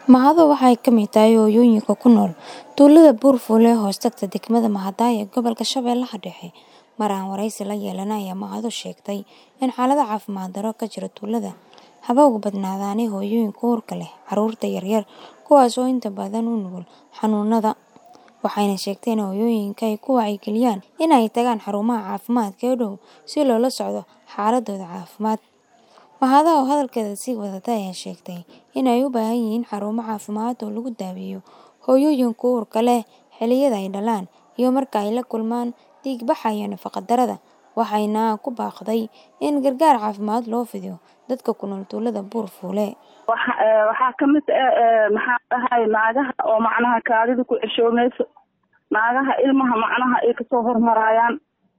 Mahado waxay ka mid tahay hooyooyinka ku nool tuulada Buurfuule ee hoos tagta degmada Mahadaya ee gobolka Shabeellaha Dhexe. Mar aan wareysi la yeelanay ayaa Mahado sheegtay in xaalada caafimaad darro ka jira tuulada haba ugu badnaadaan hooyooyinka uurka leh, carruurta yaryar, kuwaas oo inta badan u nugul xanuunada. Waxayna sheegtay in hooyooyinka ay ku wacyigeliyaan in ay tagaan xarumaha caafimaadka ee u dhow si loola socdo xaaladooda caafimaad. Mahado oo hadalkeeda sii wadata ayaa sheegtay in ay u baahan yihiin xarumo caafimaad oo lagu daweeyo hooyooyinka uurka leh xilliyada ay dhalaan iyo marka ay la kulmaan dhiig-baxa iyo nafaqo-darrada. Waxayna ku baaqday in gargaar caafimaad loo fidiyo dadka ku nool tuulada Buurfuule. waxaa ka mid maxaa dhahay naagaha oo macnaha kaadida ku ceshoomayso, naagaha ilmaha macnaha ay kasoo hormarayaan,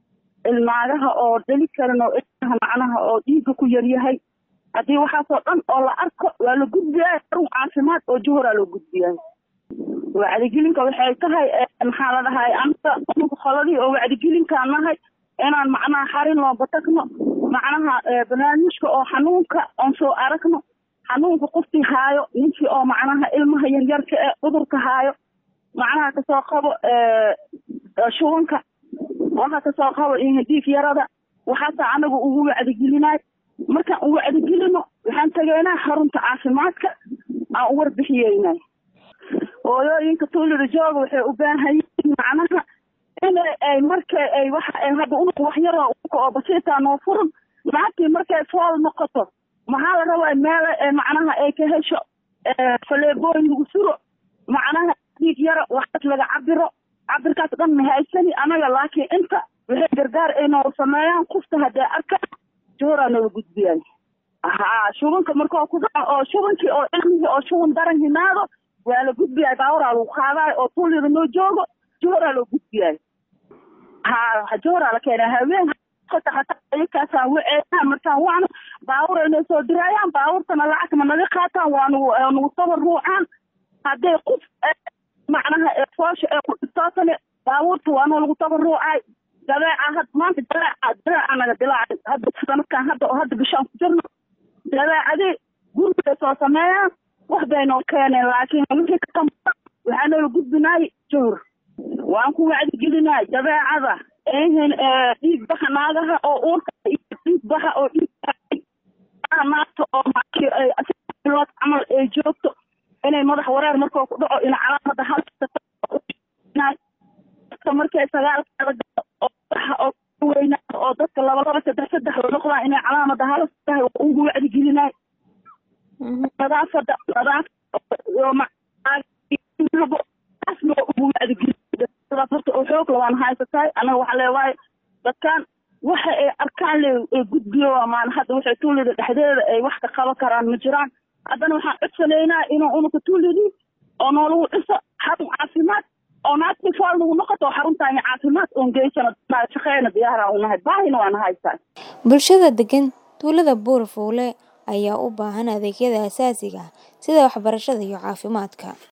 naagaha oo dhali karin oo ilmaha macnaha oo dhiigga ku yaryahay. haddii waxaasoo dhan oo la arko waa la gudbiyaa xarun caafimaad oo Johor loo gudbiyaa. wacyigelinka waxay tahay maxaa la dhahay anta qoladii oo wacyigelinka nahay inaan macnaha xarin loo batagno, macnaha barnaamijka oo xanuunka on soo aragno, xanuunka qofkii haayo, ninkii oo macnaha ilmaha yaryarka ee cudurka haayo, macnaha kasoo qabo shubanka, waxa kasoo qabo dhiig yarada, waxaasa anagu ugu wacyigelinay. markaan u wacyigelino waxaan tageynaa xarunta caafimaadka aan u warbixiyeynay. hooyooyinka tuulada jooga waxay u baahan yihiin macnaha in ay markay ay waxa ay hadda wax yar oo basiita noo furan, laakiin markay fool noqoto maxaa la rabaa meel macnaha ay ka hesho faleebooyin lagu suro, macnaha dhiig yara waxaas laga cabirkaas dhan ma haysani anaga, laakiin inta waxay gargaar ay noo sameeyaan qofta haddii arkaan Johor loo gudbiyay. shubanka markuu ku dhaco oo shubankii oo ilmihii oo shuban daran yimaado waa la gudbiyay, baaburaa lagu qaaday oo tuulada noo joogo Johor loo gudbiyay. Johor la keenay haween hataa ayakaasaan waceyna markaan waana baabur ay noo soo dirayaan, baaburtana lacag ma naga qaataan, waa nagu sawir ruucaan. haddii qof macnaha foosha ee ku dhibtootane baaburta waa noo lagu sawir ruucay. dabeeca maanta dabeeca naga dilaacay hadda sanadkan hadda bishaan ku jirno, dabeecadii guriga soo sameeyaan wax bay noo keeneen, laakiin wixii ka dambeeya waxaa noola gudbinay Johor. waan ku wacyigelinay dabeecada dhiig baxa naagaha oo uurka iyo dhiig baxa oo naagta oo bilood camal ay joogto inay madax wareer markuu ku dhaco in calaamada halka markay sagaalkaada oo dadka laba saddex noqdaan inay calaamada halis tahay ugu wacyigelinay. nadaafada ugu wacyigelinay oo xoog labaan haysatay. anaga waxaa leewahay dadkan waxa ay arkaan le gudbiyo maan hadda waxay tuulada dhexdeeda ay wax ka qaban karaan ma jiraan. haddana waxaan codsanaynaa inuu unuka tuuladii oo noolagu dhiso xarun caafimaad oo naagtii fool nagu noqoto xaruntaan caafimaad oon geysano shaqeyna diyaara u nahay, baahina waana haysaa. Bulshada degan tuulada Buurfuule ayaa u baahan adeegyada aasaasiga ah sida waxbarashada iyo caafimaadka.